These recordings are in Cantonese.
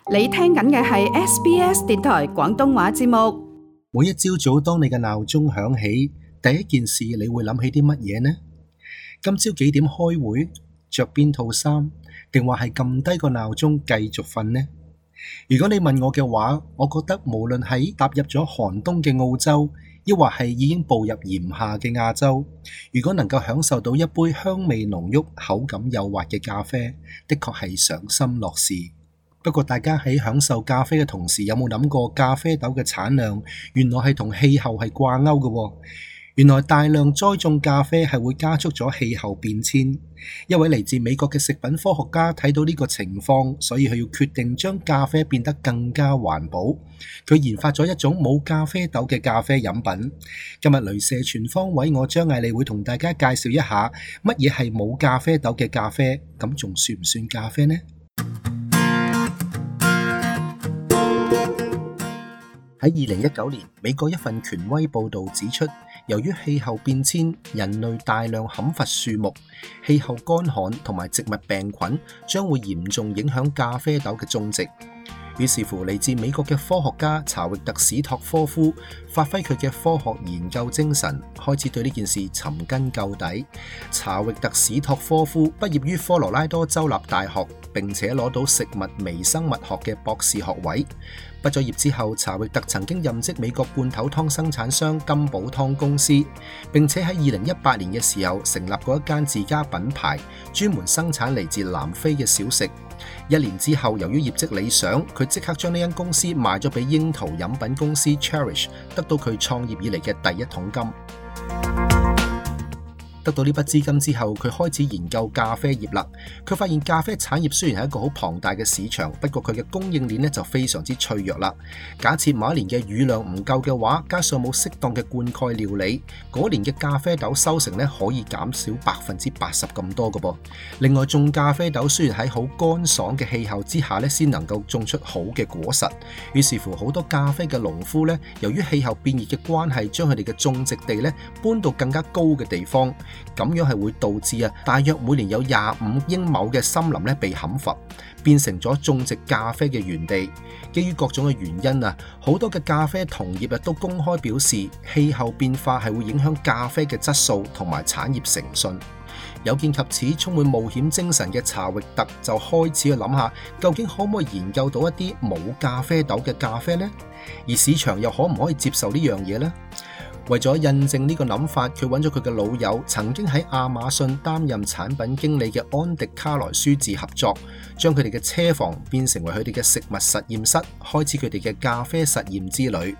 你聽緊嘅係 SBS 電台廣東話節目。 每一朝早，當你嘅鬧鐘響起，第一件事你會諗起啲乜嘢呢？今朝幾點開會？着邊套衫？定話係撳低個鬧鐘繼續瞓呢？如果你問我嘅話，我覺得無論喺踏入咗寒冬嘅澳洲，抑或係已經步入炎夏嘅亞洲，如果能夠享受到一杯香味濃郁、口感幼滑嘅咖啡，的確係賞心樂事。不過大家喺享受咖啡嘅同時，有冇諗過咖啡豆嘅產量原來係同氣候係掛鈎嘅喎？原來大量栽種咖啡係會加速咗氣候變遷。一位嚟自美國嘅食品科學家睇到呢個情況，所以佢要決定將咖啡變得更加環保。佢研發咗一種冇咖啡豆嘅咖啡飲品。今日雷射全方位，我張艾利會同大家介紹一下乜嘢係冇咖啡豆嘅咖啡，咁仲算唔算咖啡呢？喺2019年，美國一份權威報導指出，由於氣候變遷，人類大量砍伐樹木，氣候乾旱同埋植物病菌將會嚴重影響咖啡豆嘅種植。於是乎，嚟自美國嘅科學家查域特史托科夫發揮佢嘅科學研究精神，開始對呢件事尋根究底。查域特史托科夫畢業於科羅拉多州立大學，並且攞到食物微生物學嘅博士學位。畢咗業之後，查域特曾經任職美國罐頭湯生產商金寶湯公司，並且喺2018年嘅時候成立過一間自家品牌，專門生產嚟自南非嘅小食。1年之後，由於業績理想，佢即刻將呢間公司賣咗俾櫻桃飲品公司 Cherish， 得到佢創業以嚟嘅第一桶金。得到呢筆資金之後，佢開始研究咖啡業啦。佢發現咖啡產業雖然係一個好龐大嘅市場，不過佢嘅供應鏈就非常之脆弱啦。假設某一年嘅雨量唔夠嘅話，加上冇適當嘅灌溉料理，嗰年嘅咖啡豆收成可以減少80%咁多嘅噃。另外，種咖啡豆雖然喺好乾爽嘅氣候之下先能夠種出好嘅果實，於是乎好多咖啡嘅農夫由於氣候變熱嘅關係，將佢哋嘅種植地搬到更加高嘅地方。咁樣係會導致大約每年有25英畝嘅森林被砍伐，變成咗種植咖啡嘅園地。基於各種嘅原因好多嘅咖啡同業都公開表示，氣候變化係會影響咖啡嘅質素同埋產業誠信。有見及此，充滿冒險精神嘅查域特就開始去諗下，究竟可唔可以研究到一啲冇咖啡豆嘅咖啡呢？而市場又可唔可以接受呢樣嘢呢？為咗印證呢個諗法，佢揾咗佢嘅老友，曾經喺亞馬遜擔任產品經理嘅安迪卡萊舒治合作，將佢哋嘅車房變成為佢哋嘅食物實驗室，開始佢哋嘅咖啡實驗之旅。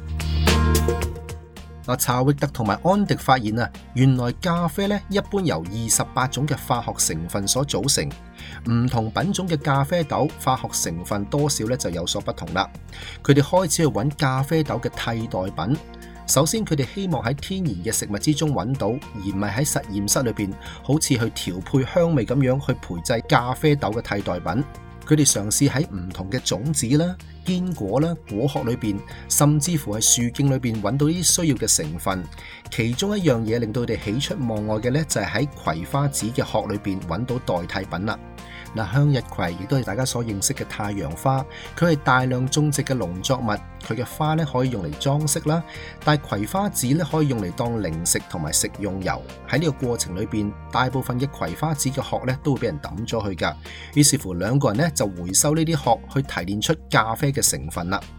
查域特同埋安迪發現原來咖啡一般由28種嘅化學成分所組成，唔同品種嘅咖啡豆化學成分多少就有所不同啦。佢哋開始去揾咖啡豆嘅替代品。首先，佢哋希望喺天然嘅食物之中揾到，而唔係喺實驗室裏邊好似去調配香味咁樣去培製咖啡豆嘅替代品。佢哋嘗試喺唔同嘅種子啦、堅果啦、果殼裏邊，甚至乎喺樹莖裏邊揾到呢啲需要嘅成分。其中一樣嘢令到佢哋喜出望外嘅就係喺葵花籽嘅殼裏邊揾到代替品啦。向日葵亦都係大家所認識嘅太陽花，佢係大量種植嘅農作物，佢嘅花可以用嚟裝飾啦，但係葵花籽可以用嚟當零食同埋食用油。喺呢個過程裏邊，大部分嘅葵花籽嘅殼都會俾人抌咗去㗎。於是乎，兩個人就回收呢啲殼去提煉出咖啡嘅成分啦。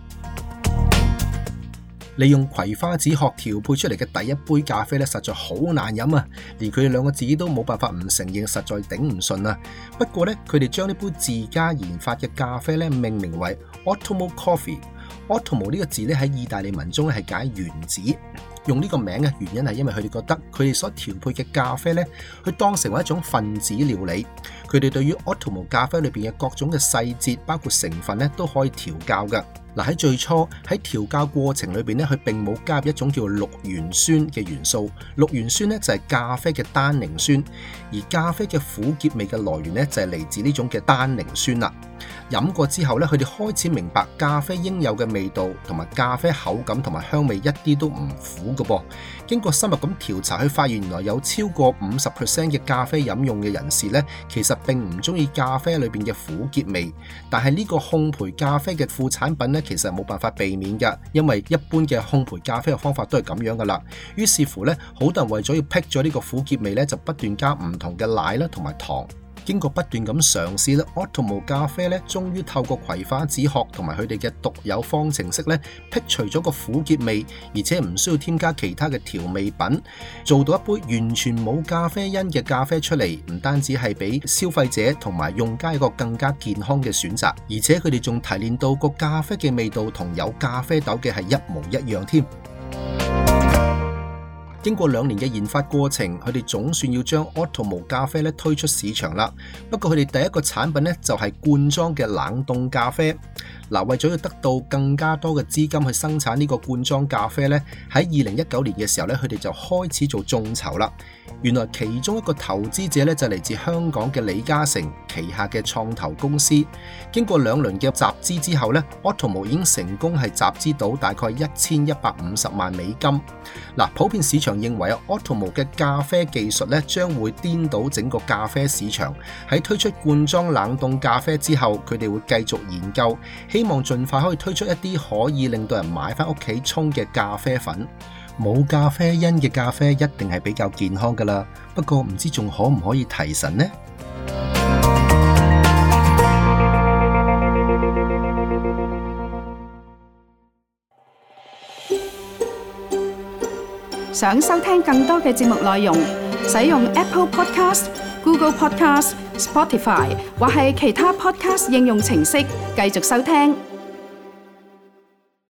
利用葵花籽殼調配出嚟嘅第一杯咖啡實在好難飲啊！連佢哋兩個自己都冇辦法唔承認，實在頂唔順啊！不過佢哋將呢杯自家研發嘅咖啡命名為 Otomo Coffee。Otomo 呢個字喺意大利文中係解原子。用呢個名嘅原因係因為佢哋覺得佢哋所調配嘅咖啡去當成為一種分子料理。佢哋對於 Otomo 咖啡裏邊嘅各種嘅細節，包括成分都可以調校㗎。喺最初喺調校過程裏邊佢並冇加入一種叫綠原酸嘅元素。綠原酸就係咖啡嘅單寧酸，而咖啡嘅苦澀味嘅來源就係嚟自呢種嘅單寧酸啦。飲過之後佢哋開始明白咖啡應有嘅味道同埋咖啡口感同埋香味一啲都唔苦㗎噃。經過深入咁調查，佢發現原來有超過50% 嘅咖啡飲用嘅人士其實並唔中意咖啡裏邊嘅苦澀味，但係呢個烘焙咖啡嘅副產品呢，其實冇辦法避免㗎，因為一般嘅烘焙咖啡嘅方法都係咁樣噶啦。於是乎呢，好多人為咗要辟咗呢個苦澀味呢，就不斷加唔同嘅奶啦同埋糖。經過不斷咁嘗試咧，Automo 咖啡咧，終於透過葵花籽殼同埋佢哋嘅獨有方程式咧，剔除咗個苦澀味，而且唔需要添加其他嘅調味品，做到一杯完全冇咖啡因嘅咖啡出嚟。唔單止係俾消費者同埋用家一個更加健康嘅選擇，而且佢哋仲提煉到個咖啡嘅味道同有咖啡豆嘅係一模一樣添。經過2年嘅研發過程，佢哋總算要將 Automo 咖啡咧推出市場啦。不過佢哋第一個產品咧就係罐裝嘅冷凍咖啡。為咗要得到更加多嘅資金去生產呢個罐裝咖啡咧，喺2019年嘅時候咧，佢哋就開始做眾籌啦。原來其中一個投資者咧就嚟自香港嘅李嘉誠旗下嘅創投公司。經過2輪嘅集資之後咧，Automo 已經成功係集資到大概1150萬美金。普遍市場認為Automo 嘅咖啡技術咧將會顛倒整個咖啡市場。喺推出罐裝冷凍咖啡之後，佢哋會繼續研究，希望盡快可以推出一啲可以令到人買返屋企沖嘅咖啡粉。冇咖啡因嘅咖啡一定係比較健康㗎喇，不過唔知仲可唔可以提神呢？ 想收聽更多嘅節目內容，使用 Apple Podcast、Google Podcast、Spotify 或係其他 Podcast 應用程式繼續收聽。